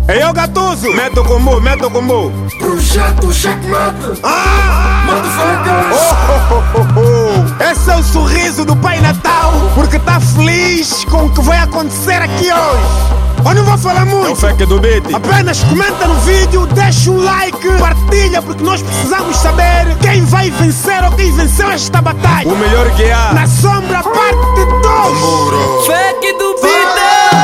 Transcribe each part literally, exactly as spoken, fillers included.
Ei, ô Gatuso, mete o combo, mete o combo. Projeto Checkmate. Ah! Motherfuckers. Oh, oh, oh, oh. Esse é o sorriso do Pai Natal, porque tá feliz com o que vai acontecer aqui hoje. Eu não vou falar muito. É o fake do beat. Apenas comenta no vídeo, deixa um like, partilha, porque nós precisamos saber quem vai vencer ou quem venceu esta batalha. O melhor que há. Na Sombra, parte dois. Fake do beat.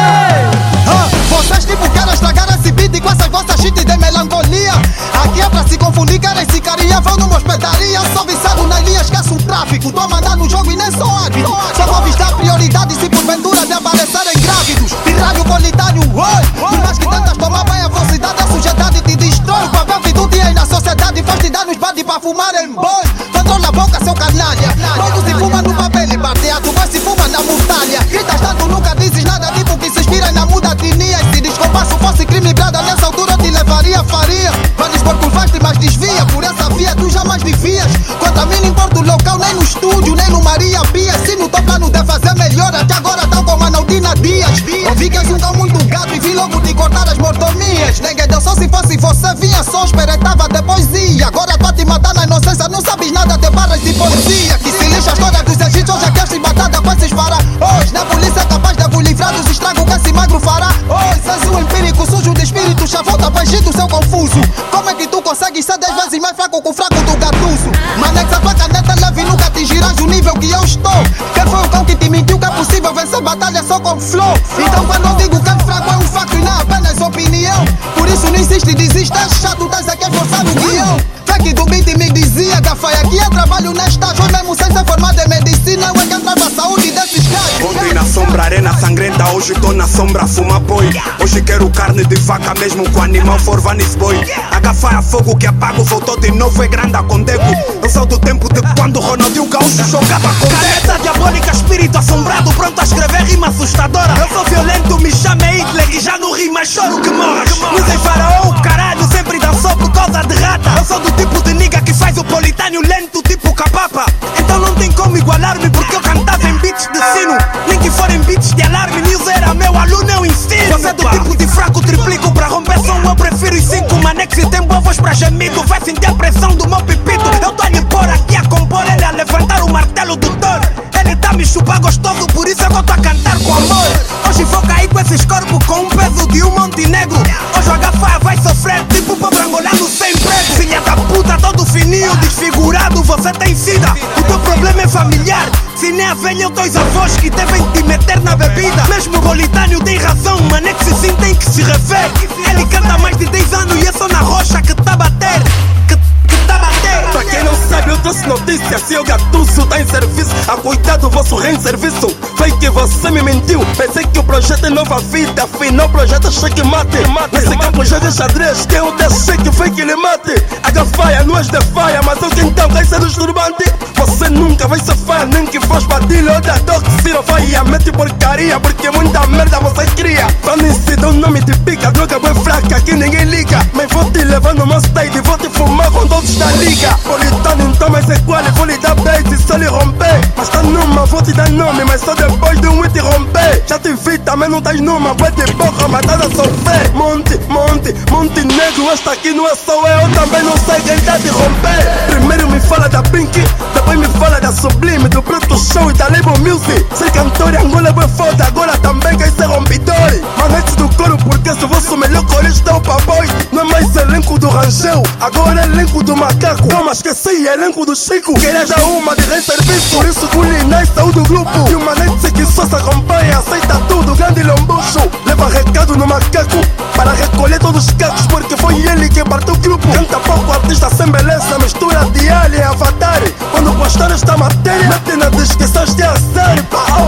Ah, vocês tipo querem estragar esse beat com essas vossas shit de melancolia. Aqui é pra se confundir, querem se carinha, vão numa hospedaria. Sou viciado nas linhas, esquece o tráfico. Tô mandando no jogo e nem sou árbitro. Só vou avistar prioridade se porventura de aparecerem grávidos. Pirralho qualitário, oi. Por mais que tentas tomar bem a velocidade, a sociedade te destrói. O papel que tu tinhas na sociedade faz te dar nos bate pra fumar em boi. Controla a boca, seu canalha. Logo se fuma no papel e bateado, mas se fuma na montanha. Gritas tanto, nunca dizes nada, tipo que se inspira na muda etnia. Se descompasso fosse crime brada, nessa altura eu te levaria a faria. Vai dispor curvaste, mas desvia. Por essa via tu jamais devias. Contra mim não importa o local, nem no estúdio, nem no Maria Pia. Se no teu plano de fazer melhor, até agora tal como a Naldina Dias. Ouvi que és um cão muito gato e vi logo de cortar as mordomias. Ninguém deu só se fosse você, vinha só, esperetava depois ia. Agora tô a te matar na inocência, não sabes nada de barras de poesia. Que se lixa a história dos egípcios, hoje é que és embatada com esses faraós. Na polícia é capaz de vos livrar dos estragos que esse magro fará. Oi, és um empírico, sujo de espírito, já volta pra Egito, seu confuso. Como é que tu consegues ser dez vezes mais fraco que o fraco do Gatuso? Manexa tua caneta leve e nunca atingirás o nível que eu estou. Quem foi o cão que te mentiu que é possível vencer batalha só com flow? Então quando eu digo que é fraco é um facto e não apenas opinião. Por isso não insiste e desiste, é chato, tens aqui a forçar o guião. Fake do beat me dizia, Gafaia, aqui é trabalho nesta hoje mesmo sem ser formado em medicina. Eu é que atrava a saúde desses gajos. Ontem na sombra, arena sangrenta, hoje tô na sombra, fuma boi. Hoje quero carne de vaca mesmo com o animal for vanis boy. A Gafaia fogo que apago, voltou de novo, é grande a condeco. Eu sou do tempo de quando Ronaldinho Gaúcho jogava com caneta diabólica, espírito assombrado, pronto a escrever rima assustadora. Eu sou violento, me chame Hitler e já não rima, choro que morras. Não sei faraó, caralho, sempre dançou por causa de rata. Eu sou do tipo de nigga que faz o politânio lento tipo capapa. Então não tem como igualar-me porque eu cantava em beats de sino. Nem que forem beats de alarme, News era meu aluno, eu ensino. Você é do tipo de fraco, triplico pra romper som, eu prefiro os cinco. Manex e tem bovos pra gemido, vai sentir a pressão do meu pipito. Eu tô a lhe pôr aqui a compor, ele a levantar o martelo do Thor. Ele tá me chupar gostoso, por isso é que eu tô a cantar com amor. Hoje vou cair com esses corpos com um peso de um Montenegro. Hoje o Gafaia vai sofrer tipo pobre angolano sem emprego. Filha da puta, todo fininho, desfigurado, você tem sida. O teu problema é familiar, se nem a velha ou dois avós que devem te meter na bebida. Mesmo o Bolitânio tem razão, Manex sim tem que se rever. Ele canta há mais de dez anos e é só na rocha que tá a bater. Que, que tá a bater. Pra quem não sabe, eu trouxe notícia. Se o Gatuso tá em serviço, a cuidar do vosso rein-serviço. Foi que você me mentiu. Pensei que o projeto é nova vida, afinal o projeto é checkmate. Nesse campo joga xadrez, quem o deixa que foi que lhe mate. A Gafaia não és de faia, mas eu que então vai ser os turbantes. Você nunca vai ser faia, nem que fos padilha ou da toxina. Vai a mente porcaria, porque muita merda você cria. Pra mim se dá um nome de pica, droga bem fraca, que ninguém liga. Mas vou te levar no meu stage, vou te fumar com todos da liga. Politano então mais igual, vou lhe dar base se ele romper. Mas tá numa, vou te dar nome, mas só depois de um hit romper. Já te vi, também não estás numa, vai de boca, mas estás a sofrer. Monte, monte, monte negro, esta aqui não é só eu, eu também não sei quem tá de romper. Primeiro me fala da Pink, depois me fala da Sublime, do Bruto Show e da Label Music. Ser cantor em Angola é bem foda, agora também quer ser rompidor. Manete do coro, porque se vosso melhor corista é o papai. Não é mais elenco do Rangel, agora é elenco do Macaco. Calma, esqueci, elenco do Chico. Queria dar uma de reserviço, por isso culinário saiu do grupo. E o Manete que só se acompanha, aceita tudo, grande lombucho. Leva recado no Macaco, para recolher todos os cacos, porque foi ele que partiu o grupo. Canta pouco, artista sem beleza, mistura de alien e avatar. Quando postar esta matéria, mete na descrição de azar. Pau,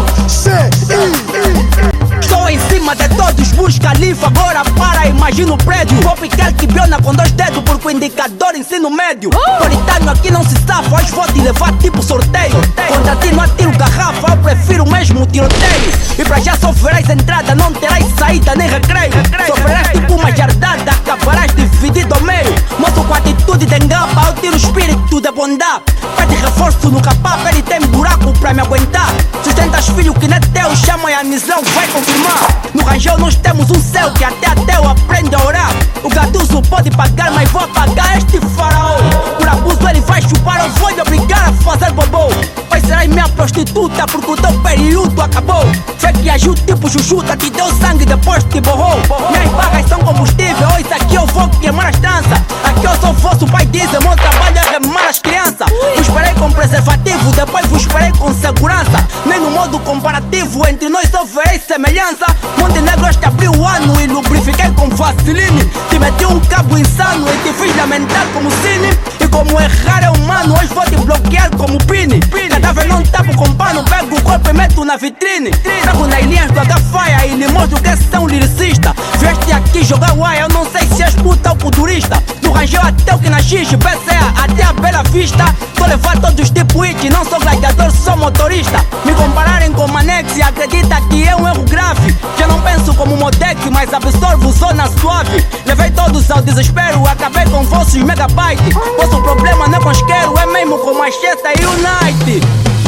Estou em cima de todos, busca livro, agora para, imagina o prédio. Copycat que biona com dois dedos, porque o indicador ensino médio. Politano aqui não se safa, hoje vou te levar tipo sorteio. Contra ti não atiro garrafa, eu prefiro mesmo tiroteio. E pra já sofrerás entrada, não terás saída nem recreio. Sofrerás tipo uma jardada, acabarás dividido ao meio. Moço com atitude de engapa, eu tiro o espírito de bondade. Pede reforço no capapa, ele tem buraco pra me aguentar. Sustentas filho que não é teu, chama e a missão vai confirmar. No Rangel nós temos um céu que até ateu aprende a orar. O Gatuso pode pagar, mas vou apagar este faraó. Por abuso ele vai chupar, eu vou lhe obrigar a fazer bobô. Vai ser minha prostituta porque o teu período acabou. Foi que agiu tipo chuchuta, te deu sangue depois te borrou. Minhas vagas são combustível, hoje aqui eu vou queimar as tranças. Aqui eu sou vosso pai, dizem, meu trabalho é remar as crianças. Vos esperei com preservativo, depois vos esperei com segurança. Nem no modo comparativo, entre nós só verei semelhança. Montenegro este abriu o ano e lubrifiquei com vaseline. Te meti um cabo insano e te fiz lamentar como cine. E como errar é humano, hoje vou te bloquear como pini. Cadáver não tapo com pano, pego o corpo e meto na vitrine. Trago nas linhas do H-Fire e lhe mostro que são lyricista. Vieste aqui jogar uai, eu não sei se és puta ou culturista. Do Rangel até o que na X, B C A até a Bela Vista. Tô levar todos os tipos it, não sou gladiador, sou motorista. Me compararem com Manex e acredita que é um erro grave. Já não penso como Modec, mas absorvo zona suave. Levei todos ao desespero, acabei com vossos megabytes. Vosso problema não é com isqueiro, é mesmo com Manchester United.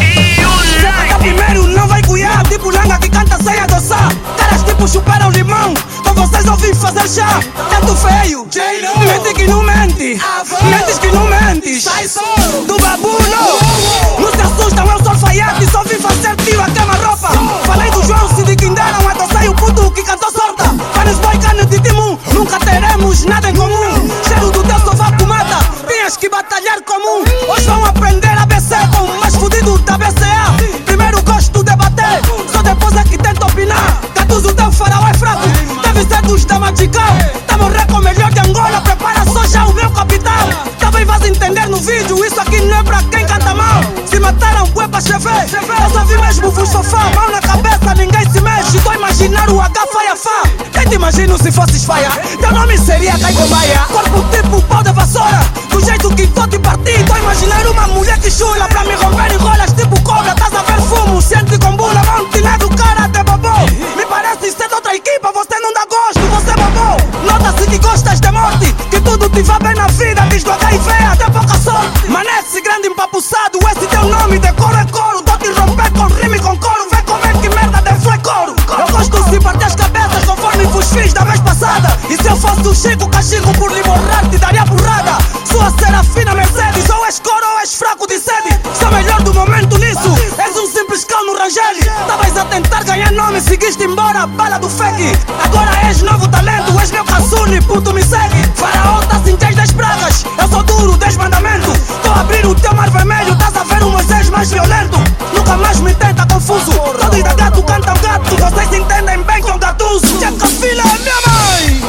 Sempre tá primeiro, não vai cuidar. Tipo langa que canta sem adoçar. Caras tipo chuparam limão, com vocês ouvi fazer chá. Tanto feio, mente que não mente. Mentes que não mentes. Do babulo, não se assustam, eu sou alfaiate. Só vim fazer tiro a queima-roupa. Falei do João, se de Quindaram, adoçei o puto que cantou sorta. Panes boy, cano de timum, nunca teremos nada em comum. Cheiro do teu sovaco mata, tinhas que batalhar comum. Hoje vão aprender a B C com o mais fudido da B C A. Primeiro gosto de bater, só depois é que tento opinar. Gatuso, teu faraó é fraco, deve ser dos da Magical. Tá morrer com o melhor de Angola, prepara só já o meu capital. Também vais entender no vídeo, isso aqui não é pra quem canta mal. Se mataram, bué pra chever, eu só vi mesmo vos sofá. Mão na cabeça, ninguém se mexe, tô a imaginar o H-Faiafá. Quem te imagino se fosses faia? Teu nome seria Caicombaia. Corpo tipo pau de vassoura, do jeito que tô te parti. Tô a imaginar uma mulher que chula pra me romper em rolas tipo cobra. Tás a ver fumo, sente com bula, Montenegro, cara de babô. Me parece ser de outra equipa, você não dá gosto, você babô. Nota-se que gostas de morte, que tudo te vai bem na vida. Diz do H I V até pouca sorte. Manece grande empapuçado, esse teu nome de coro é coro. Tô-te romper com rima e com coro, vem comer que merda de foi coro. Eu gosto de partir as cabeças conforme vos fiz da vez passada. E se eu fosse o Chico Cachico por lhe borrar, te daria porrada. Sua Serafina Mercedes, ou és coro ou és fraco de sede. Sou melhor do momento nisso, és um simples cão no Rangel. Tavas a tentar ganhar nome, seguiste embora, bala do fake. Agora és novo talento, és meu Katsuni, puto me segue. Faraó tá sem das pragas, eu sou duro, dez mandamentos. Tô a abrir o teu mar vermelho, tás a ver o Moisés mais violento. Nunca mais me tenta confuso, todos da gato cantam gato. Vocês entendem bem que é um gatuso. Jaca filha é minha mãe.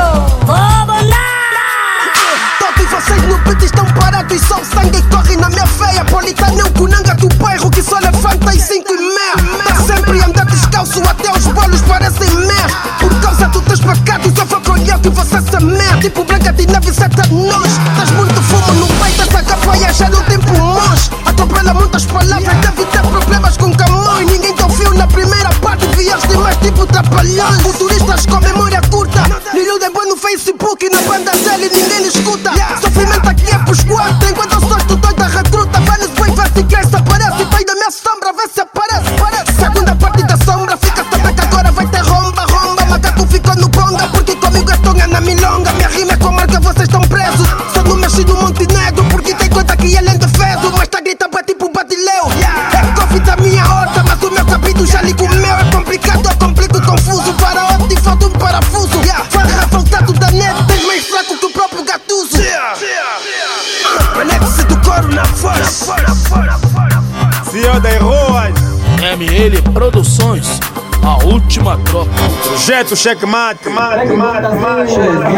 Todos vocês no beat estão parados e só o sangue corre na minha veia. Politano é o cunanga do bairro que só levanta às cinco e meia. Tá sempre andando descalço, até os bolos parecem mer. Por causa dos teus pecados eu vou colher que você se mer. Tipo Branca de Neve, sete nós. Tás muito fumo no peito, essa cafeia já não tem pulmões. Atropela muitas palavras, deve ter problemas com Camões. Ninguém te ouviu na primeira parte, vieste mais tipo trapalhões. Futuristas com memória curta, me iludem bem no Facebook, na banda dele ninguém lhe escuta. Sofrimento aqui é pros quatro, enquanto eu sou tu doida recruta. Vale bem, vê se quer se aparece. Pai da minha sombra, vê se aparece, aparece. Segunda parte da sombra, fica a saber que agora vai ter romba, romba. Macaco ficou no bonga, porque comigo é tonga na milonga. Minha rima é com marca, vocês estão presos. Só não mexi no Montenegro, porque tem coisa que ele é defeso. Mas tá grita, bate tipo batileu. É coffee da minha horta, mas o meu capítulo já ligo o meu. É complicado, eu complico confuso. Para onde falta um parafuso. Farra voltado da net, tens mais fraco que o próprio Gatuso. Manexe do coro na força. Senhor das ruas, M L Produções, a última troca. projeto checkmate, mate, mate, mate.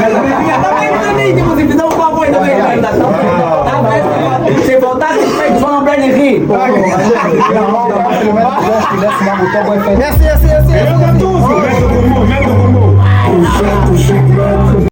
Se voltar desfeito, vão lembrar de rir. Esse, esse, esse. Eu, Gatuso,